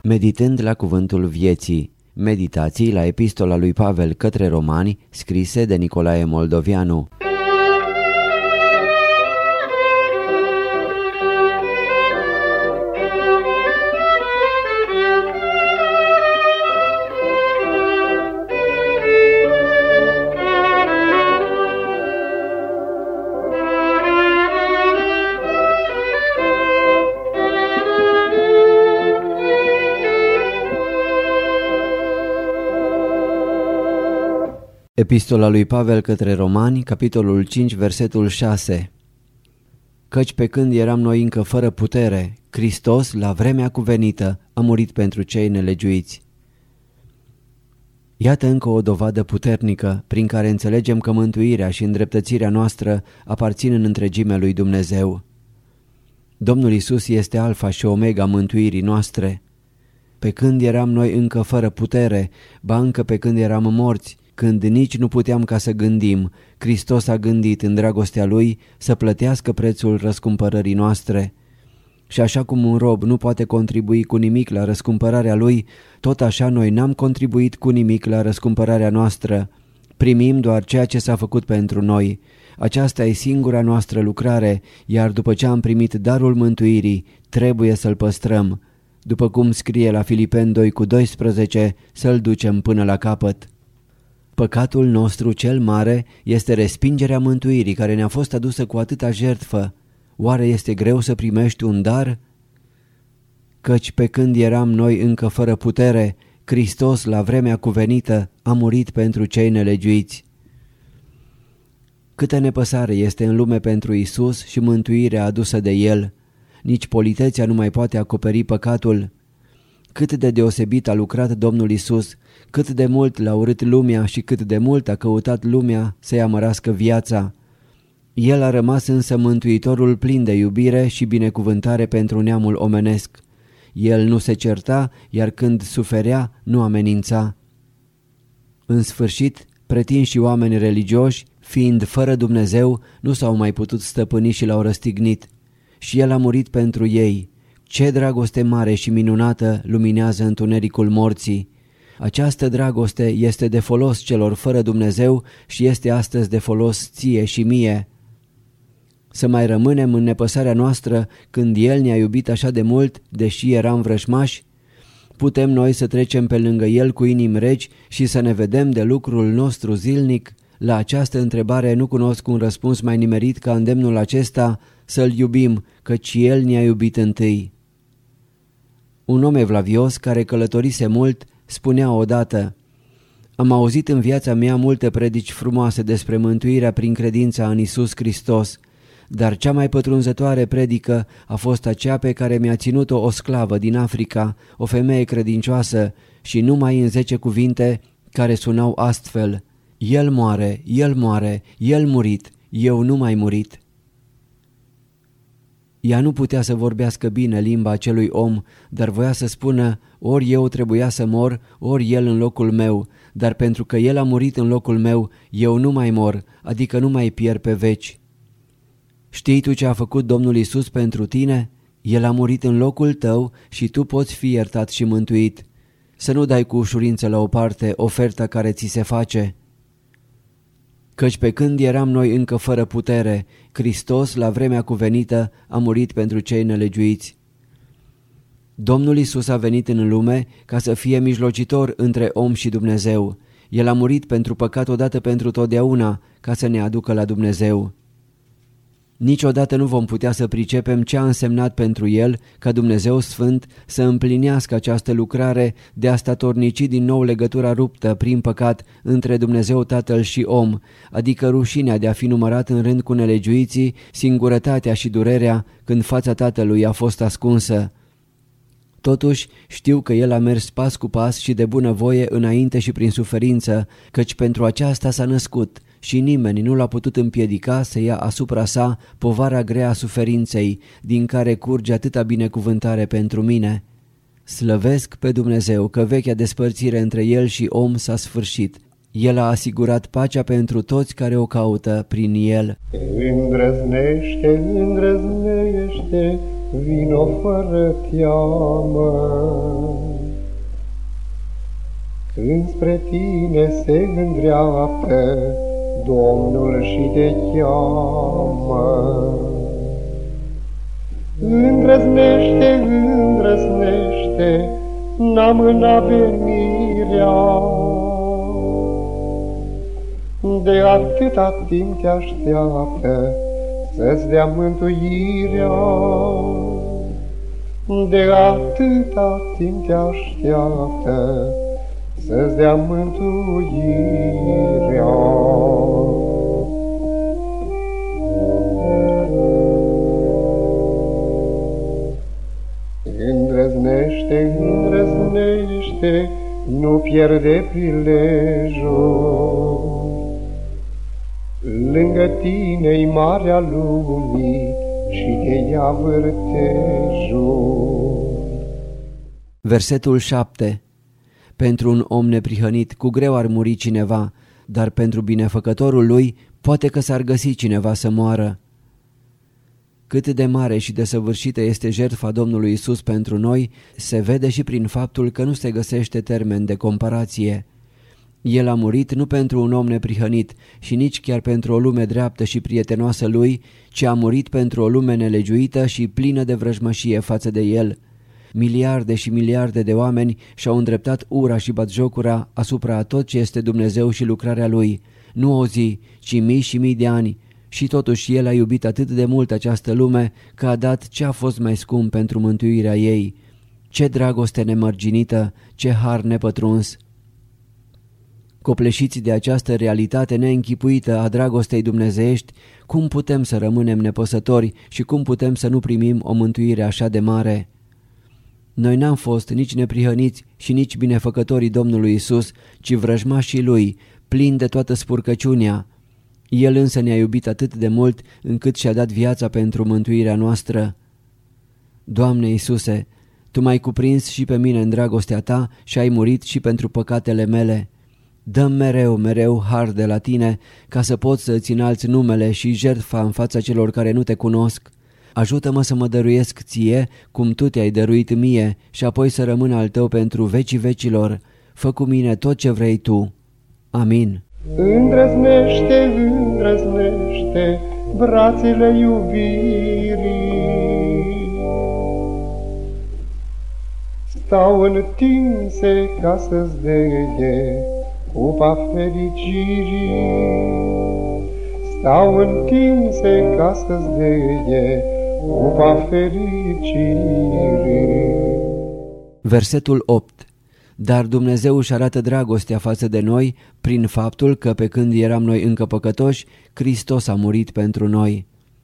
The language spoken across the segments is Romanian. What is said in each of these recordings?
Meditând la cuvântul vieții. Meditații la epistola lui Pavel către Romani, scrise de Nicolae Moldovianu. Epistola lui Pavel către Romani, capitolul 5, versetul 6. Căci pe când eram noi încă fără putere, Hristos, la vremea cuvenită, a murit pentru cei nelegiuiți. Iată încă o dovadă puternică prin care înțelegem că mântuirea și îndreptățirea noastră aparțin în întregime lui Dumnezeu. Domnul Iisus este alfa și omega mântuirii noastre. Pe când eram noi încă fără putere, ba încă pe când eram morți, când nici nu puteam ca să gândim, Hristos a gândit în dragostea Lui să plătească prețul răscumpărării noastre. Și așa cum un rob nu poate contribui cu nimic la răscumpărarea lui, tot așa noi n-am contribuit cu nimic la răscumpărarea noastră. Primim doar ceea ce s-a făcut pentru noi. Aceasta e singura noastră lucrare, iar după ce am primit darul mântuirii, trebuie să-l păstrăm. După cum scrie la Filipeni 2:12, să-l ducem până la capăt. Păcatul nostru cel mare este respingerea mântuirii care ne-a fost adusă cu atâta jertfă. Oare este greu să primești un dar? Căci pe când eram noi încă fără putere, Hristos la vremea cuvenită a murit pentru cei nelegiuiți. Câtă nepăsare este în lume pentru Isus și mântuirea adusă de El. Nici politețea nu mai poate acoperi păcatul. Cât de deosebit a lucrat Domnul Isus, cât de mult l-a urât lumea și cât de mult a căutat lumea să-i amărască viața. El a rămas însă mântuitorul plin de iubire și binecuvântare pentru neamul omenesc. El nu se certa, iar când suferea, nu amenința. În sfârșit, pretinși oameni religioși, fiind fără Dumnezeu, nu s-au mai putut stăpâni și l-au răstignit. Și El a murit pentru ei. Ce dragoste mare și minunată luminează întunericul morții! Această dragoste este de folos celor fără Dumnezeu și este astăzi de folos ție și mie. Să mai rămânem în nepăsarea noastră când El ne-a iubit așa de mult, deși eram vrăjmași? Putem noi să trecem pe lângă El cu inimi reci și să ne vedem de lucrul nostru zilnic? La această întrebare nu cunosc un răspuns mai nimerit ca îndemnul acesta: să-L iubim, căci El ne-a iubit întâi. Un om evlavios care călătorise mult spunea odată: am auzit în viața mea multe predici frumoase despre mântuirea prin credința în Isus Hristos, dar cea mai pătrunzătoare predică a fost aceea pe care mi-a ținut-o o sclavă din Africa, o femeie credincioasă, și numai în 10 cuvinte care sunau astfel: El moare, El moare, El murit, eu nu mai murit. Ea nu putea să vorbească bine limba acelui om, dar voia să spună: ori eu trebuia să mor, ori El în locul meu, dar pentru că El a murit în locul meu, eu nu mai mor, adică nu mai pierd pe veci. Știi tu ce a făcut Domnul Isus pentru tine? El a murit în locul tău și tu poți fi iertat și mântuit. Să nu dai cu ușurință la o parte oferta care ți se face. Căci pe când eram noi încă fără putere, Hristos, la vremea cuvenită, a murit pentru cei nelegiuiți. Domnul Isus a venit în lume ca să fie mijlocitor între om și Dumnezeu. El a murit pentru păcat odată pentru totdeauna, ca să ne aducă la Dumnezeu. Niciodată nu vom putea să pricepem ce a însemnat pentru El ca Dumnezeu Sfânt să împlinească această lucrare de a statornici din nou legătura ruptă prin păcat între Dumnezeu Tatăl și om, adică rușinea de a fi numărat în rând cu nelegiuiții, singurătatea și durerea când fața Tatălui a fost ascunsă. Totuși știu că El a mers pas cu pas și de bunăvoie înainte și prin suferință, căci pentru aceasta s-a născut și nimeni nu l-a putut împiedica să ia asupra sa povara grea a suferinței, din care curge atâta binecuvântare pentru mine. Slăvesc pe Dumnezeu că vechea despărțire între El și om s-a sfârșit. El a asigurat pacea pentru toți care o caută prin El. Îndrăznește, îndrăznește, vino fără teamă. Când spre tine se îndreaptă Domnul și te cheamă. Îndrăznește, îndrăznește, n-amâna venirea. De atâta timp te așteaptă să-ți dea mântuirea. De atâta timp te așteaptă să-ți dea mântuirea. Îndrăznește, îndrăznește, nu pierde prilejul. Lângă tine-i marea lumii și te ia vârtejul. Versetul 7. Pentru un om neprihănit cu greu ar muri cineva, dar pentru binefăcătorul lui poate că s-ar găsi cineva să moară. Cât de mare și de săvârșită este jertfa Domnului Isus pentru noi, se vede și prin faptul că nu se găsește termen de comparație. El a murit nu pentru un om neprihănit și nici chiar pentru o lume dreaptă și prietenoasă lui, ci a murit pentru o lume nelegiuită și plină de vrăjmășie față de el. Miliarde și miliarde de oameni și-au îndreptat ura și batjocura asupra a tot ce este Dumnezeu și lucrarea Lui. Nu o zi, ci mii și mii de ani. Și totuși El a iubit atât de mult această lume că a dat ce a fost mai scump pentru mântuirea ei. Ce dragoste nemărginită, ce har nepătruns! Copleșiți de această realitate neînchipuită a dragostei dumnezeiești, cum putem să rămânem nepăsători și cum putem să nu primim o mântuire așa de mare? Noi n-am fost nici neprihăniți și nici binefăcătorii Domnului Isus, ci vrăjmașii Lui, plini de toată spurcăciunea. El însă ne-a iubit atât de mult încât și-a dat viața pentru mântuirea noastră. Doamne Iisuse, Tu m-ai cuprins și pe mine în dragostea Ta și ai murit și pentru păcatele mele. Dă-mi mereu, mereu har de la Tine ca să pot să îți înalți numele și jertfa în fața celor care nu Te cunosc. Ajută-mă să mă dăruiesc Ție cum Tu Te-ai dăruit mie și apoi să rămân al Tău pentru vecii vecilor. Fă cu mine tot ce vrei Tu. Amin. Îndrăznește, îndrăznește brațele iubirii. Stau întinse ca să-ți deie cupa fericirii. Stau întinse ca să-ți deie cupa fericirii. Versetul 8. Dar Dumnezeu își arată dragostea față de noi prin faptul că pe când eram noi încă păcătoși, Hristos a murit pentru noi.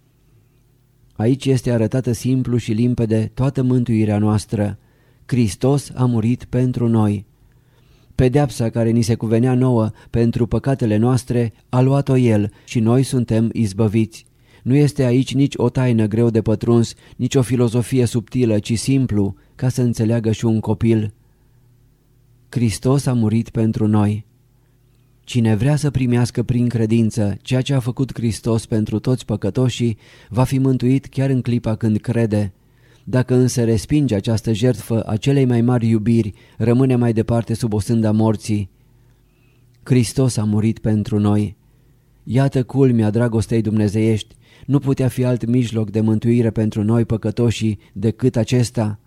Aici este arătată simplu și limpede toată mântuirea noastră. Hristos a murit pentru noi. Pedeapsa care ni se cuvenea nouă pentru păcatele noastre a luat-o El și noi suntem izbăviți. Nu este aici nici o taină greu de pătruns, nici o filozofie subtilă, ci simplu, ca să înțeleagă și un copil. Hristos a murit pentru noi. Cine vrea să primească prin credință ceea ce a făcut Hristos pentru toți păcătoșii, va fi mântuit chiar în clipa când crede. Dacă însă respinge această jertfă a celei mai mari iubiri, rămâne mai departe sub osânda morții. Hristos a murit pentru noi. Iată culmea dragostei dumnezeiești. Nu putea fi alt mijloc de mântuire pentru noi păcătoșii decât acesta.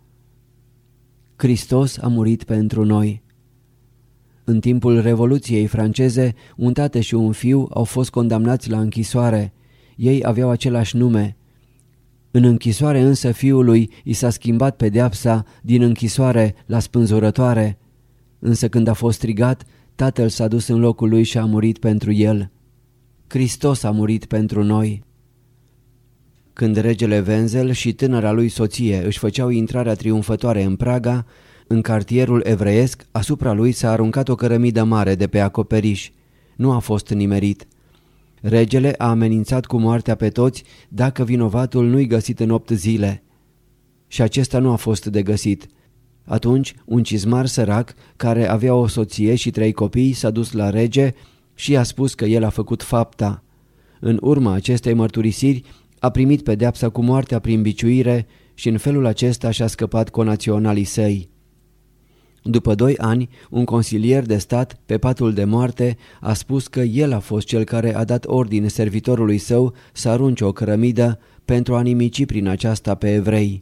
Hristos a murit pentru noi. În timpul Revoluției franceze, un tată și un fiu au fost condamnați la închisoare. Ei aveau același nume. În închisoare însă fiului i s-a schimbat pedeapsa din închisoare la spânzurătoare. Însă când a fost strigat, tatăl s-a dus în locul lui și a murit pentru el. Hristos a murit pentru noi. Când regele Wenzel și tânăra lui soție își făceau intrarea triumfătoare în Praga, în cartierul evreiesc, asupra lui s-a aruncat o cărămidă mare de pe acoperiș. Nu a fost nimerit. Regele a amenințat cu moartea pe toți dacă vinovatul nu-i găsit în 8 zile. Și acesta nu a fost de găsit. Atunci, un cizmar sărac, care avea o soție și 3 copii, s-a dus la rege și i-a spus că el a făcut fapta. În urma acestei mărturisiri, a primit pedeapsa cu moartea prin biciuire și în felul acesta și-a scăpat conaționalii săi. După 2 ani, un consilier de stat, pe patul de moarte, a spus că el a fost cel care a dat ordine servitorului său să arunce o cărămidă pentru a nimici prin aceasta pe evrei.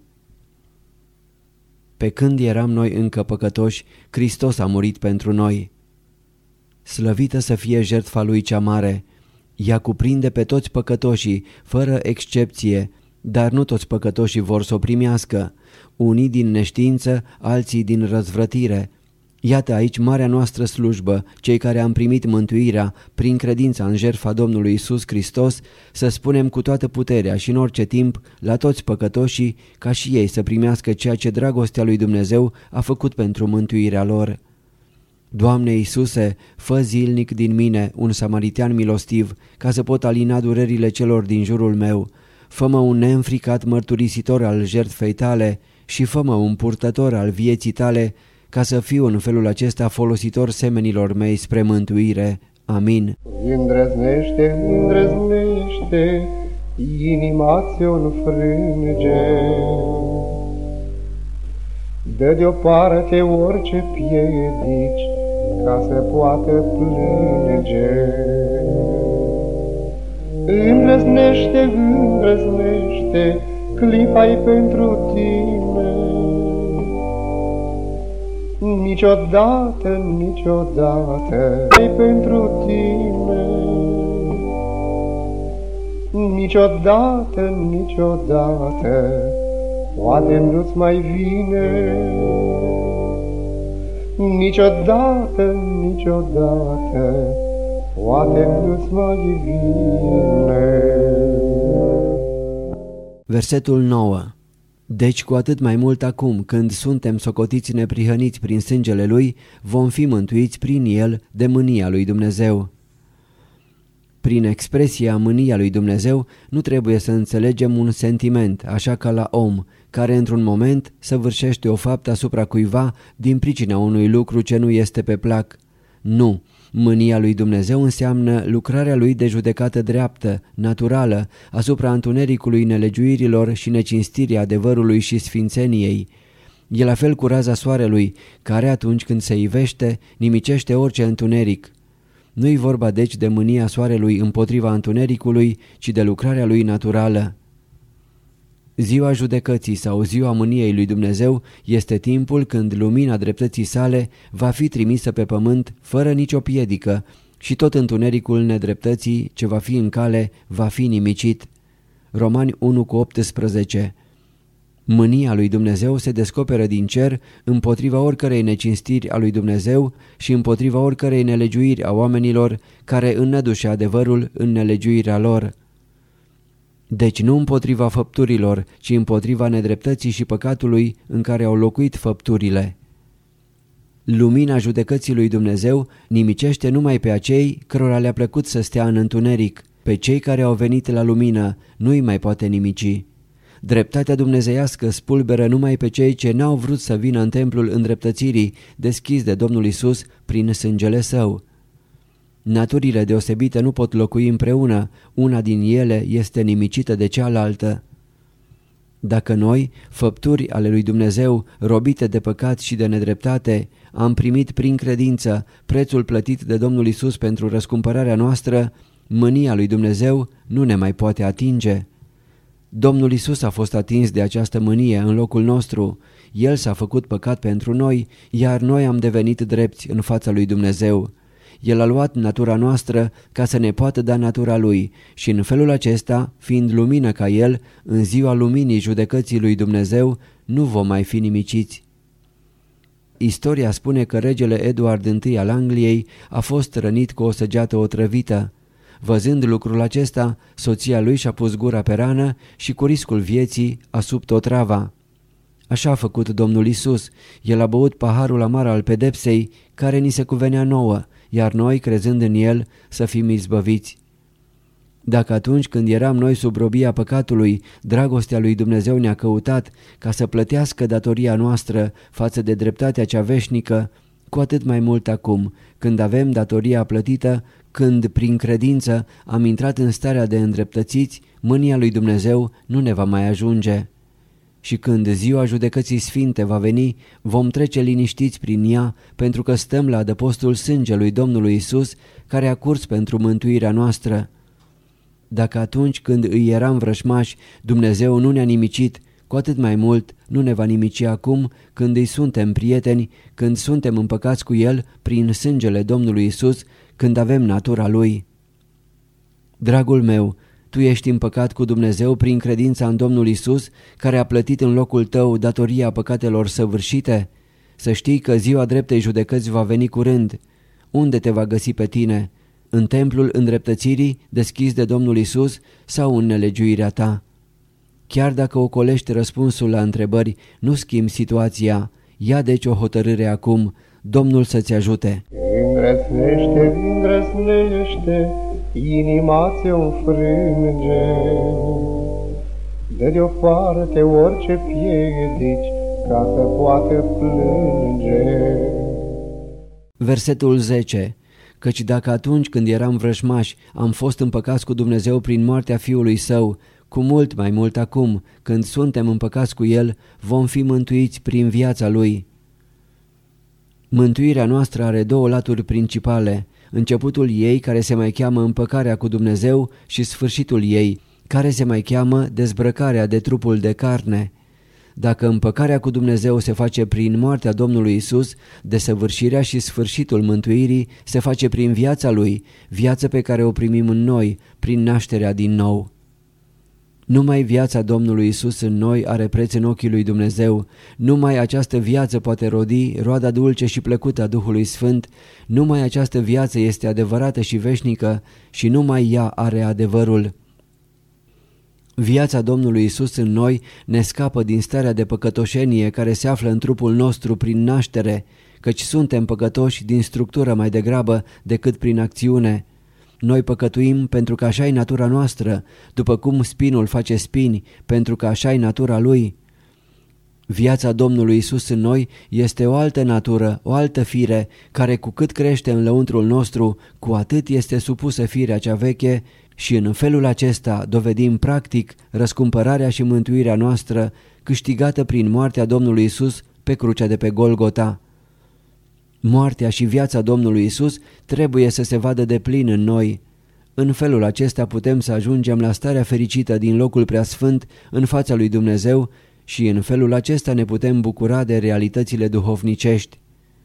Pe când eram noi încă păcătoși, Hristos a murit pentru noi. Slăvită să fie jertfa lui cea mare! Ea cuprinde pe toți păcătoșii, fără excepție, dar nu toți păcătoșii vor să o primească, unii din neștiință, alții din răzvrătire. Iată aici marea noastră slujbă, cei care am primit mântuirea prin credința în jertfa Domnului Iisus Hristos, să spunem cu toată puterea și în orice timp la toți păcătoșii, ca și ei să primească ceea ce dragostea lui Dumnezeu a făcut pentru mântuirea lor. Doamne Iisuse, fă zilnic din mine un samaritean milostiv, ca să pot alina durerile celor din jurul meu. Fă-mă un neînfricat mărturisitor al jertfei tale și fă-mă un purtător al vieții tale, ca să fiu în felul acesta folositor semenilor mei spre mântuire. Amin. Îndrăznește, îndrăznește, inima ți-o înfrânge. Dă deoparte orice piedici, ca să poată plânge. Îndrăznește, îndrăznește, clipa-i pentru tine. Niciodată, niciodată, e pentru tine. Niciodată, niciodată, poate nu-ți mai vine. Niciodată, niciodată, poate nu-ți mai vine. Versetul 9. Deci cu atât mai mult acum, când suntem socotiți neprihăniți prin sângele Lui, vom fi mântuiți prin El de mânia lui Dumnezeu. Prin expresia mânia lui Dumnezeu nu trebuie să înțelegem un sentiment, așa ca la om, care într-un moment săvârșește o faptă asupra cuiva din pricina unui lucru ce nu este pe plac. Nu, mânia lui Dumnezeu înseamnă lucrarea Lui de judecată dreaptă, naturală, asupra întunericului nelegiuirilor și necinstirii adevărului și sfințeniei. E la fel cu raza soarelui, care atunci când se ivește, nimicește orice întuneric. Nu-i vorba deci de mânia soarelui împotriva întunericului, ci de lucrarea lui naturală. Ziua judecății sau ziua mâniei lui Dumnezeu este timpul când lumina dreptății sale va fi trimisă pe pământ fără nicio piedică și tot întunericul nedreptății ce va fi în cale va fi nimicit. Romani 1:18. Mânia lui Dumnezeu se descoperă din cer împotriva oricărei necinstiri a lui Dumnezeu și împotriva oricărei nelegiuiri a oamenilor care înnădușe adevărul în nelegiuirea lor. Deci nu împotriva făpturilor, ci împotriva nedreptății și păcatului în care au locuit făpturile. Lumina judecății lui Dumnezeu nimicește numai pe acei cărora le-a plăcut să stea în întuneric. Pe cei care au venit la lumină nu-i mai poate nimici. Dreptatea dumnezeiască spulberă numai pe cei ce n-au vrut să vină în templul îndreptățirii deschis de Domnul Isus prin sângele Său. Naturile deosebite nu pot locui împreună, una din ele este nimicită de cealaltă. Dacă noi, făpturi ale lui Dumnezeu, robite de păcat și de nedreptate, am primit prin credință prețul plătit de Domnul Isus pentru răscumpărarea noastră, mânia lui Dumnezeu nu ne mai poate atinge. Domnul Isus a fost atins de această mânie în locul nostru. El s-a făcut păcat pentru noi, iar noi am devenit drepți în fața lui Dumnezeu. El a luat natura noastră ca să ne poată da natura Lui și în felul acesta, fiind lumină ca El, în ziua luminii judecății lui Dumnezeu, nu vom mai fi nimiciți. Istoria spune că regele Eduard I al Angliei a fost rănit cu o săgeată otrăvită. Văzând lucrul acesta, soția lui și-a pus gura pe rană și cu riscul vieții a subt otrava. Așa a făcut Domnul Isus. El a băut paharul amar al pedepsei care ni se cuvenea nouă, iar noi, crezând în El, să fim izbăviți. Dacă atunci când eram noi sub robia păcatului, dragostea lui Dumnezeu ne-a căutat ca să plătească datoria noastră față de dreptatea cea veșnică, cu atât mai mult acum, când avem datoria plătită, când prin credință am intrat în starea de îndreptățiți, mânia lui Dumnezeu nu ne va mai ajunge. Și când ziua judecății sfinte va veni, vom trece liniștiți prin ea, pentru că stăm la adăpostul sângelui Domnului Isus, care a curs pentru mântuirea noastră. Dacă atunci când îi eram vrășmași, Dumnezeu nu ne-a nimicit, cu atât mai mult nu ne va nimici acum, când îi suntem prieteni, când suntem împăcați cu El prin sângele Domnului Isus, când avem natura Lui. Dragul meu, tu ești împăcat cu Dumnezeu prin credința în Domnul Isus, care a plătit în locul tău datoria păcatelor săvârșite? Să știi că ziua dreptei judecăți va veni curând. Unde te va găsi pe tine? În templul îndreptățirii deschis de Domnul Isus sau în nelegiuirea ta? Chiar dacă ocolești răspunsul la întrebări, nu schimbi situația. Ia deci o hotărâre acum. Domnul să-ți ajute. Îndrăznește, îndrăznește, inima ți-o înfrânge. Dă deoparte orice piedici, ca să poată plânge. Versetul 10. Căci dacă atunci când eram vrăjmași am fost împăcați cu Dumnezeu prin moartea Fiului Său, cu mult mai mult acum, când suntem împăcați cu El, vom fi mântuiți prin viața Lui. Mântuirea noastră are două laturi principale, începutul ei, care se mai cheamă împăcarea cu Dumnezeu, și sfârșitul ei, care se mai cheamă dezbrăcarea de trupul de carne. Dacă împăcarea cu Dumnezeu se face prin moartea Domnului Isus, desăvârșirea și sfârșitul mântuirii se face prin viața Lui, viață pe care o primim în noi, prin nașterea din nou. Numai viața Domnului Isus în noi are preț în ochii lui Dumnezeu. Numai această viață poate rodi roada dulce și plăcută a Duhului Sfânt. Numai această viață este adevărată și veșnică și numai ea are adevărul. Viața Domnului Isus în noi ne scapă din starea de păcătoșenie care se află în trupul nostru prin naștere, căci suntem păcătoși din structură mai degrabă decât prin acțiune. Noi păcătuim pentru că așa e natura noastră, după cum spinul face spini, pentru că așa e natura lui. Viața Domnului Isus în noi este o altă natură, o altă fire, care cu cât crește în lăuntrul nostru, cu atât este supusă firea cea veche și în felul acesta dovedim practic răscumpărarea și mântuirea noastră câștigată prin moartea Domnului Isus pe crucea de pe Golgota. Moartea și viața Domnului Isus trebuie să se vadă de plin în noi. În felul acesta putem să ajungem la starea fericită din locul preasfânt în fața lui Dumnezeu și în felul acesta ne putem bucura de realitățile duhovnicești.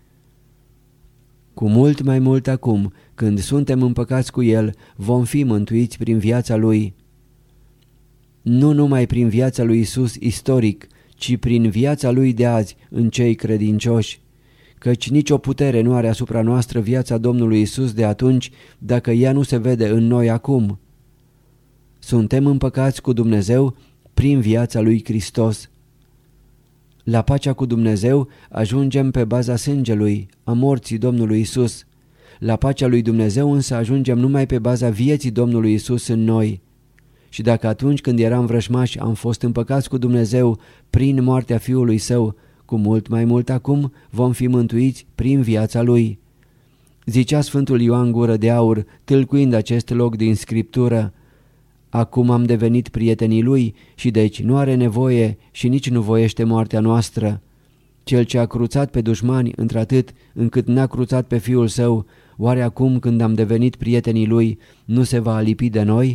Cu mult mai mult acum, când suntem împăcați cu El, vom fi mântuiți prin viața Lui. Nu numai prin viața lui Isus istoric, ci prin viața Lui de azi în cei credincioși. Căci nicio putere nu are asupra noastră viața Domnului Isus de atunci, dacă ea nu se vede în noi acum. Suntem împăcați cu Dumnezeu prin viața lui Hristos. La pacea cu Dumnezeu ajungem pe baza sângelui, a morții Domnului Isus. La pacea lui Dumnezeu însă ajungem numai pe baza vieții Domnului Isus în noi. Și dacă atunci când eram vrăjmași am fost împăcați cu Dumnezeu prin moartea Fiului Său, cu mult mai mult acum vom fi mântuiți prin viața Lui. Zicea Sfântul Ioan Gură de Aur, tâlcuind acest loc din Scriptură: acum am devenit prietenii Lui și deci nu are nevoie și nici nu voiește moartea noastră. Cel ce a cruțat pe dușmani într-atât încât n-a cruțat pe Fiul Său, oare acum când am devenit prietenii Lui nu se va alipi de noi?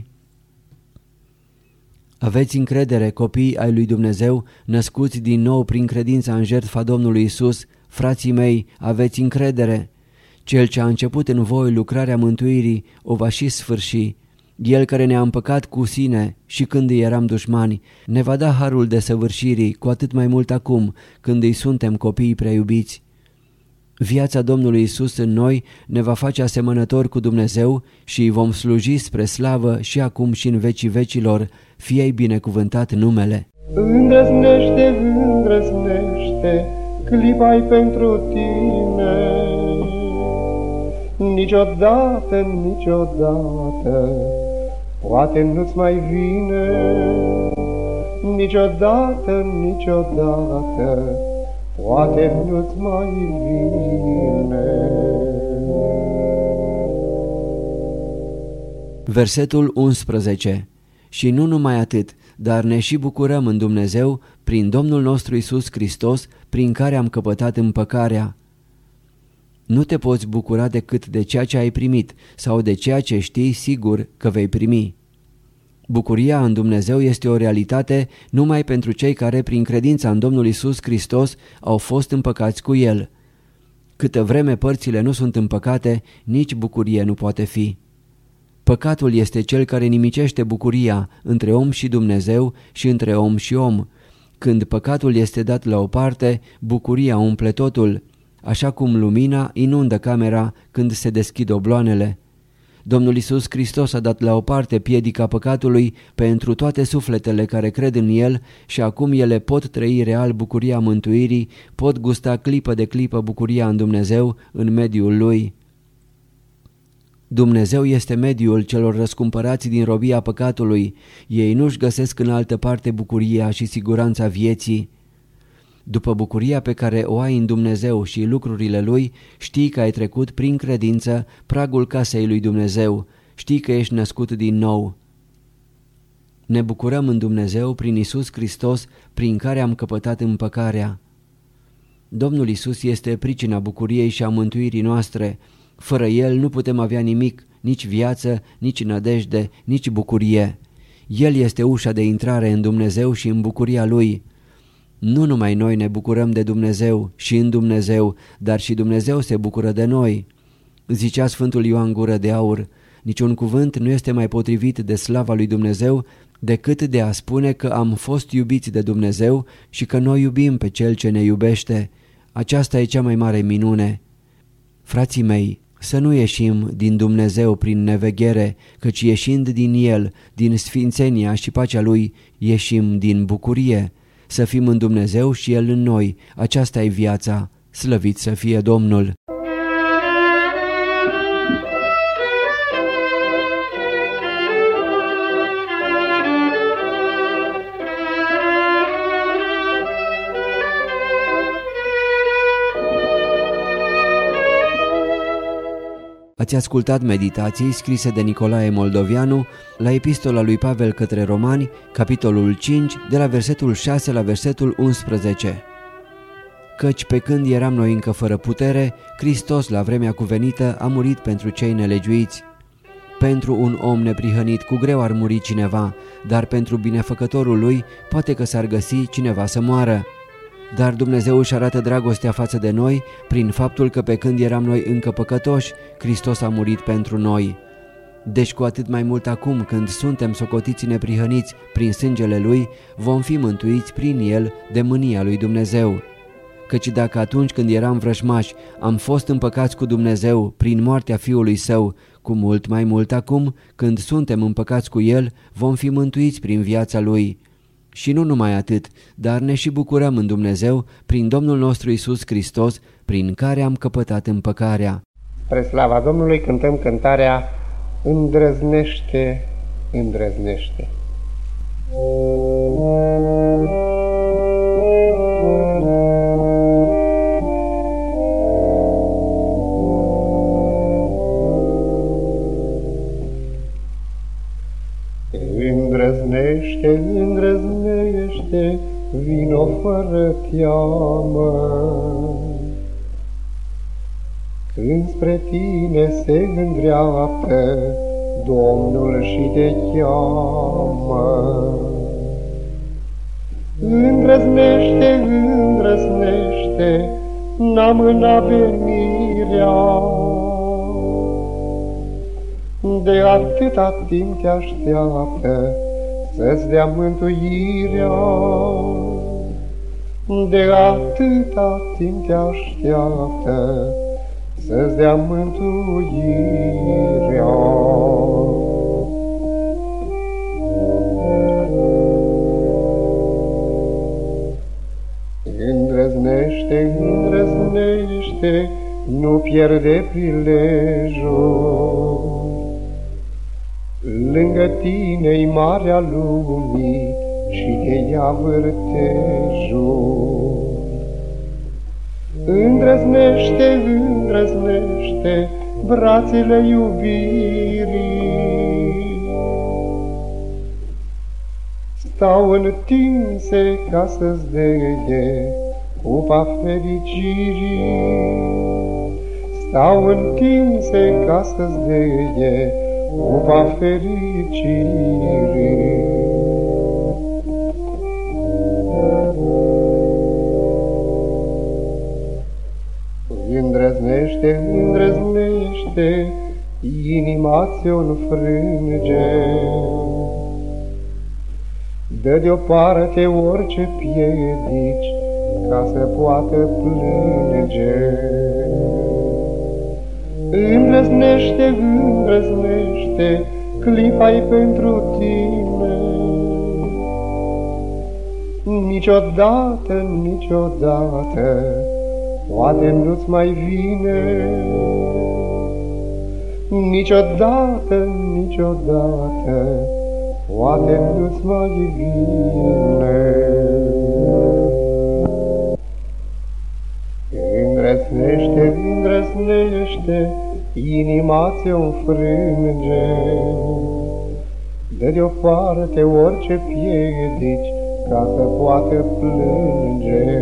Aveți încredere, copii ai lui Dumnezeu, născuți din nou prin credința în jertfa Domnului Isus, frații mei, aveți încredere. Cel ce a început în voi lucrarea mântuirii o va și sfârși. El care ne-a împăcat cu sine și când îi eram dușmani, ne va da harul desăvârșirii, cu atât mai mult acum, când îi suntem copiii prea iubiți. Viața Domnului Isus în noi ne va face asemănători cu Dumnezeu și îi vom sluji spre slavă și acum și în vecii vecilor, fie-i binecuvântat numele. Îndrăznește, îndrăznește, clipa-i pentru tine. Niciodată, niciodată, poate nu-ți mai vine. Niciodată, niciodată, poate nu-ți mai vine. Versetul 11. Și nu numai atât, dar ne și bucurăm în Dumnezeu prin Domnul nostru Iisus Hristos, prin care am căpătat împăcarea. Nu te poți bucura decât de ceea ce ai primit sau de ceea ce știi sigur că vei primi. Bucuria în Dumnezeu este o realitate numai pentru cei care prin credința în Domnul Iisus Hristos au fost împăcați cu El. Câtă vreme părțile nu sunt împăcate, nici bucurie nu poate fi. Păcatul este cel care nimicește bucuria între om și Dumnezeu și între om și om. Când păcatul este dat la o parte, bucuria umple totul, așa cum lumina inundă camera când se deschid obloanele. Domnul Iisus Hristos a dat la o parte piedica păcatului pentru toate sufletele care cred în El și acum ele pot trăi real bucuria mântuirii, pot gusta clipă de clipă bucuria în Dumnezeu, în mediul Lui. Dumnezeu este mediul celor răscumpărați din robia păcatului. Ei nu-și găsesc în altă parte bucuria și siguranța vieții. După bucuria pe care o ai în Dumnezeu și lucrurile Lui, știi că ai trecut prin credință pragul casei lui Dumnezeu, știi că ești născut din nou. Ne bucurăm în Dumnezeu prin Iisus Hristos, prin care am căpătat împăcarea. Domnul Iisus este pricina bucuriei și a mântuirii noastre. Fără El nu putem avea nimic, nici viață, nici nădejde, nici bucurie. El este ușa de intrare în Dumnezeu și în bucuria Lui. Nu numai noi ne bucurăm de Dumnezeu și în Dumnezeu, dar și Dumnezeu se bucură de noi. Zicea Sfântul Ioan Gură de Aur, niciun cuvânt nu este mai potrivit de slava lui Dumnezeu decât de a spune că am fost iubiți de Dumnezeu și că noi iubim pe Cel ce ne iubește. Aceasta e cea mai mare minune. Frații mei, să nu ieșim din Dumnezeu prin neveghere, căci ieșind din El, din sfințenia și pacea Lui, ieșim din bucurie. Să fim în Dumnezeu și El în noi, aceasta e viața, slăvit să fie Domnul! Ați ascultat meditații scrise de Nicolae Moldovianu la Epistola lui Pavel către Romani, capitolul 5, de la versetul 6 la versetul 11. Căci pe când eram noi încă fără putere, Hristos la vremea cuvenită a murit pentru cei nelegiuiți. Pentru un om neprihănit cu greu ar muri cineva, dar pentru binefăcătorul lui poate că s-ar găsi cineva să moară. Dar Dumnezeu își arată dragostea față de noi prin faptul că pe când eram noi încă păcătoși, Hristos a murit pentru noi. Deci cu atât mai mult acum când suntem socotiți neprihăniți prin sângele Lui, vom fi mântuiți prin El de mânia lui Dumnezeu. Căci dacă atunci când eram vrăjmași am fost împăcați cu Dumnezeu prin moartea Fiului Său, cu mult mai mult acum, când suntem împăcați cu El, vom fi mântuiți prin viața Lui. Și nu numai atât, dar ne și bucurăm în Dumnezeu prin Domnul nostru Iisus Hristos, prin care am căpătat împăcarea. Spre slava Domnului cântăm cântarea Îndrăznește, îndrăznește. Îndrăznește, îndrăznește, vino fără teamă. Când spre tine se îndreaptă Domnul și te cheamă. Îndrăznește, îndrăznește, n-amâna venirea. De atâta timp te așteaptă să-ți dea mântuirea. De atâta timp te așteaptă să-ți dea mântuirea. Îndrăznește, îndrăznește, nu pierde prilejul. Lângă tine-i marea lumii și te ia vârtejul. Îndrăznește, îndrăznește, brațele iubirii. stau întinse ca să-ți deie cupa fericirii. Stau întinse ca să-ți deie cupa fericirii. Îndrăznește, îndrăznește, inima ți-o înfrânge. Dă deoparte orice piedici, ca să poată plânge. Îndrăznește, îndrăznește, clipa-i pentru tine. Niciodată, niciodată, poate nu-ți mai vine. Niciodată, niciodată, poate nu-ți mai vine. Îndrăznește, îndrăznește, inima ți-o înfrânge. Dă deoparte orice piedici, ca să poată plânge.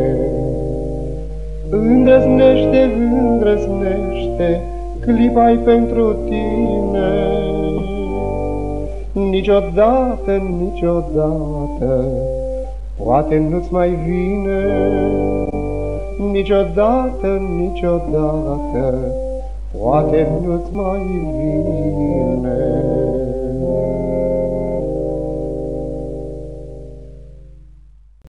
Îndrăznește, îndrăznește, clipa-i pentru tine. Niciodată, niciodată, poate nu-ți mai vine. Niciodată, niciodată, poate nu-ți mai vine.